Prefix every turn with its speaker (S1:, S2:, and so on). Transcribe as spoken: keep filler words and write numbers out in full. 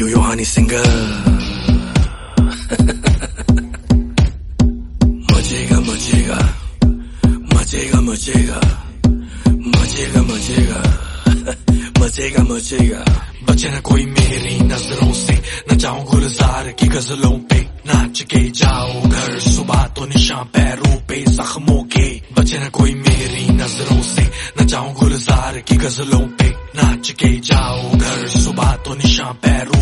S1: Yo-Yo Honey Singer मजेगा मजेगा मजेगा मजेगा मजेगा मजेगा मजेगा मजेगा बचे ना कोई मेरी नजरों से न जाऊं गुलजार की गजलों पे नाच के जाओ घर सुबह तो निशान पैरों पे जख्मों के बचे ना कोई मेरी नजरों से न जाऊं गुलजार की गजलों पे नाच के जाओ घर सुबह तो निशान पैरों